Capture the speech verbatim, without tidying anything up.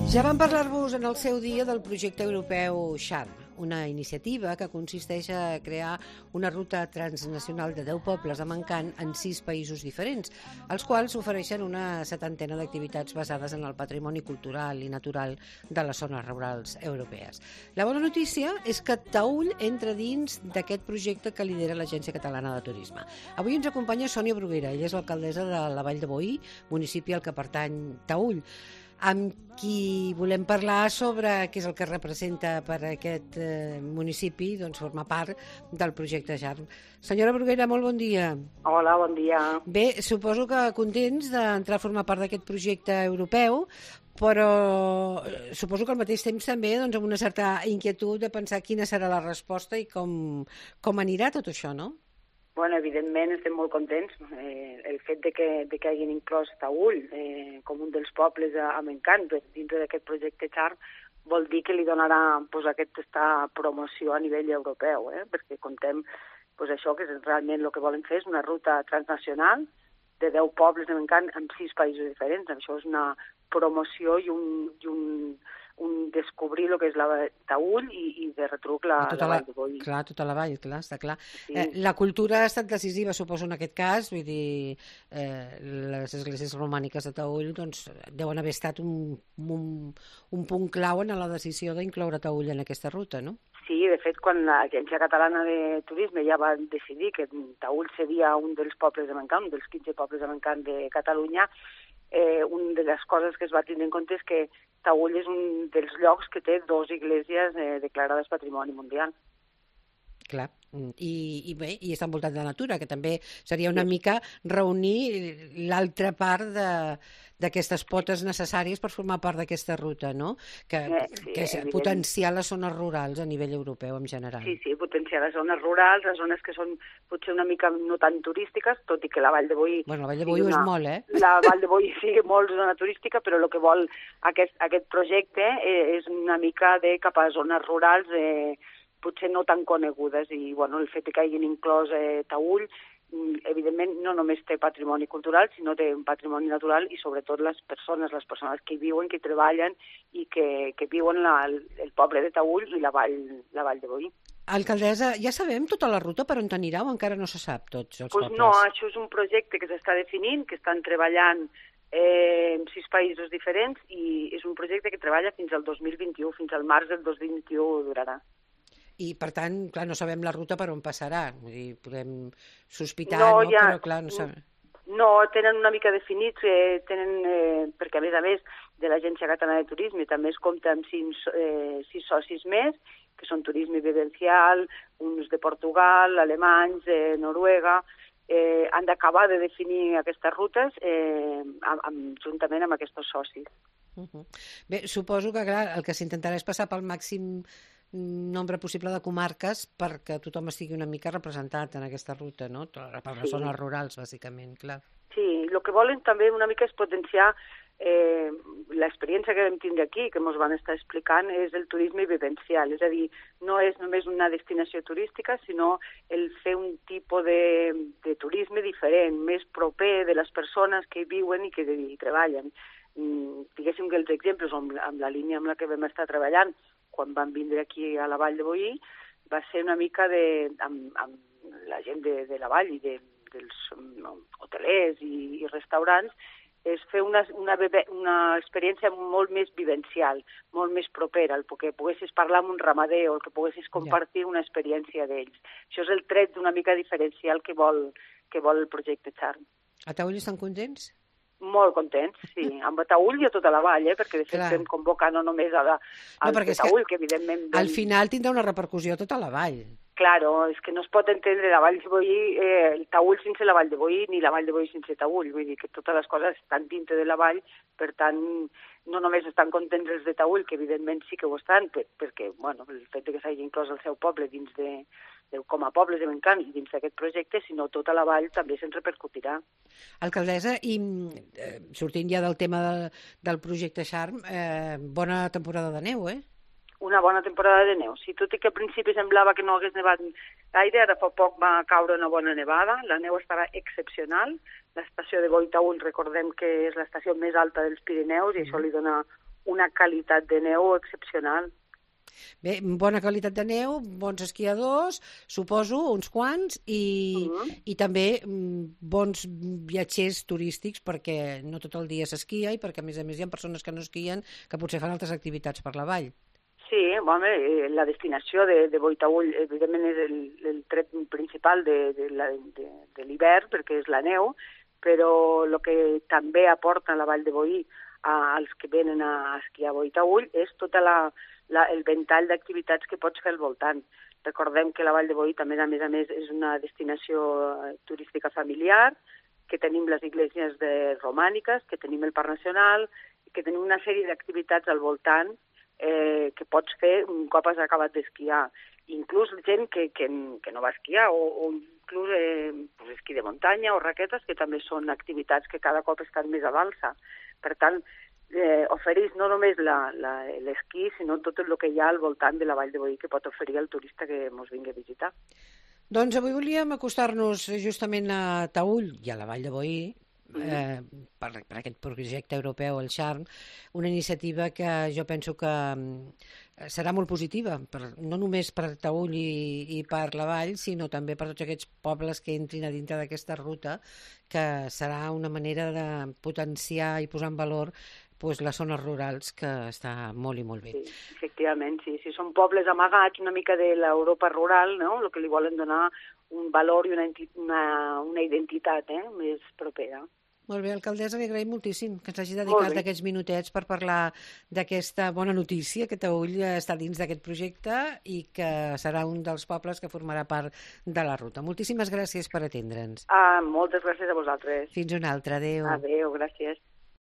Ja vam parlar-vos en el seu dia del projecte europeu Charm, una iniciativa que consisteix a crear una ruta transnacional de deu pobles amb encant en sis països diferents, als quals ofereixen una setantena d'activitats basades en el patrimoni cultural i natural de les zones rurals europees. La bona notícia és que Taüll entra dins d'aquest projecte que lidera l'Agència Catalana de Turisme. Avui ens acompanya Sònia Bruguera, ella és l'alcaldessa de la Vall de Boí, municipi al que pertany Taüll, amb qui volem parlar sobre què és el que representa per a aquest eh, municipi, doncs formar part del projecte Charm. Senyora Bruguera, molt bon dia. Hola, bon dia. Bé, suposo que contents d'entrar a formar part d'aquest projecte europeu, però suposo que al mateix temps també doncs, amb una certa inquietud de pensar quina serà la resposta i com, com anirà tot això, no? Bueno, evidentment estem molt contents. Eh, el fet de que, de que hagin inclòs Taüll eh, com un dels pobles amb encant dintre d'aquest projecte Charm vol dir que li donarà pues, aquesta promoció a nivell europeu, eh? Perquè contem pues, això, que és realment el que volen fer és una ruta transnacional de deu pobles amb encant en sis països diferents. Això és una promoció i un, i un, un descobrir el que és la Taüll i, i de retruc la, tota la Vall de Boí. Clar, tota la vall, clar, està clar. Sí. Eh, la cultura ha estat decisiva, suposo, en aquest cas, vull dir, eh, les esglésies romàniques de Taüll doncs, deuen haver estat un, un, un punt clau en la decisió d'incloure Taüll en aquesta ruta, no? Sí, de fet, quan l'Agència Catalana de Turisme ja va decidir que Taüll seria un dels pobles de Mancant, un dels quinze pobles de Mancant de Catalunya, eh, una de les coses que es va tenir en compte és que Taüll és un dels llocs que té dues esglésies eh, declarades Patrimoni Mundial. Clar, i, i bé, i està envoltat de natura, que també seria una mica reunir l'altra part de d'aquestes potes necessàries per formar part d'aquesta ruta, no? Que, eh, sí, que és evident. Potenciar les zones rurals a nivell europeu en general. Sí, sí, potenciar les zones rurals, les zones que són potser una mica no tan turístiques, tot i que la Vall de Boí... Bueno, la Vall de Boí ho és molt, eh? La Vall de Boí sí, molt zona turística, però el que vol aquest, aquest projecte eh, és una mica de cap a zones rurals eh, potser no tan conegudes, i bueno, el fet que hagin inclòs eh, Taüll, evidentment no només té patrimoni cultural, sinó té un patrimoni natural i sobretot les persones, les persones que hi viuen, que hi treballen i que, que viuen la, el poble de Taüll i la Vall, la Vall de Boí. Alcaldessa, ja sabem tota la ruta per on anirà o encara no se sap tots els pues pobles? No, això és un projecte que s'està definint, que estan treballant eh, en sis països diferents i és un projecte que treballa fins al dos mil vint-i-u, fins al març del dos mil vint-i-u durarà. I, per tant, clar, no sabem la ruta per on passarà. Vull dir, podem sospitar, no, no? Ja, Però, clar, no sabem. No, tenen una mica definits, eh, tenen, eh, perquè, a més a més, de l'Agència Catalana de Turisme també es compta amb sis, eh, sis socis més, que són turisme vivencial, uns de Portugal, alemanys, eh, Noruega, eh, han d'acabar de definir aquestes rutes eh, amb, amb, juntament amb aquests socis. Uh -huh. Bé, suposo que, clar, el que s'intentarà és passar pel màxim nombre possible de comarques perquè tothom estigui una mica representat en aquesta ruta, no? Per les Sí. zones rurals, bàsicament, clar. Sí, el que volen també una mica és potenciar eh, l'experiència que vam tindre aquí, que ens van estar explicant, és el turisme vivencial, és a dir, no és només una destinació turística, sinó el fer un tipus de, de turisme diferent, més proper de les persones que hi viuen i que hi treballen. Mm, diguéssim que els exemples amb, amb la línia amb la que vam estar treballant quan vam vindre aquí a la Vall de Boí va ser una mica de, amb, amb la gent de, de la Vall i de, dels no, hotelers i, i restaurants, és fer una, una, una experiència molt més vivencial, molt més propera, el que poguessis parlar amb un ramader o el que poguessis compartir una experiència d'ells. Això és el tret d'una mica diferencial que vol, que vol el projecte Charm. A Taüll estan contents? Molt contents, sí, amb Taüll i a tota la vall, eh? Perquè de fet vam convocar no només a la, al no, de Taüll, que, que evidentment... Al final tindrà una repercussió a tota la vall. Claro, és que no es pot entendre la Vall de Boí, eh, el Taüll sense la Vall de Boí, ni la Vall de Boí sense Taüll, vull dir que totes les coses estan dintre de la vall, per tant, no només estan contents els de Taüll, que evidentment sí que ho estan, per, perquè, bueno, el fet que s'hagi inclòs el seu poble dins de, de com a pobles de Mancant i dins d'aquest projecte, sinó tota la vall també se'n repercutirà. Alcaldessa, i eh, sortint ja del tema de, del projecte Charm, eh, bona temporada de neu, eh? Una bona temporada de neu. Sí, tot i que al principi semblava que no hagués nevat gaire, ara fa poc va caure una bona nevada, la neu estarà excepcional. L'estació de Boí-Taüll, recordem que és l'estació més alta dels Pirineus i això li dona una qualitat de neu excepcional. Bé, bona qualitat de neu, bons esquiadors, suposo, uns quants, i, uh-huh. i també bons viatgers turístics, perquè no tot el dia s'esquia i perquè, a més a més, hi ha persones que no esquien que potser fan altres activitats per la vall. Sí, home, la destinació de, de Boitaüll, evidentment, és el, el tret principal de, de, la, de, de l'hivern, perquè és la neu, però el que també aporta la Vall de Boí als que venen a esquiar a Boitaüll és tota la La, el ventall d'activitats que pots fer al voltant. Recordem que la Vall de Boí també, a més a més, és una destinació turística familiar, que tenim les iglesias de romàniques, que tenim el Parc Nacional, que tenim una sèrie d'activitats al voltant eh, que pots fer un cop has acabat d'esquiar. Inclús gent que, que, que no va esquiar, o, o inclús eh, pues, esquí de muntanya o raquetes, que també són activitats que cada cop estan més a l'alça. Per tant, Eh, ofereix no només l'esquí, sinó tot el que hi ha al voltant de la Vall de Boí que pot oferir al turista que ens vingui a visitar. Doncs avui volíem acostar-nos justament a Taüll i a la Vall de Boí, eh, per, per aquest projecte europeu, el Charm, una iniciativa que jo penso que serà molt positiva, per, no només per Taüll i, i per la Vall, sinó també per tots aquests pobles que entrin a dintre d'aquesta ruta, que serà una manera de potenciar i posar en valor pues, les zones rurals, que està molt i molt bé. Sí, efectivament, sí. Si són pobles amagats una mica de l'Europa rural, no? El que li volen donar un valor i una, una, una identitat eh? més propera. Molt bé, alcaldessa, li agraïm moltíssim que ens hagi dedicat aquests minutets per parlar d'aquesta bona notícia, que Taüll està dins d'aquest projecte i que serà un dels pobles que formarà part de la ruta. Moltíssimes gràcies per atendre'ns. Ah, moltes gràcies a vosaltres. Fins una altra, adéu. Adéu, gràcies.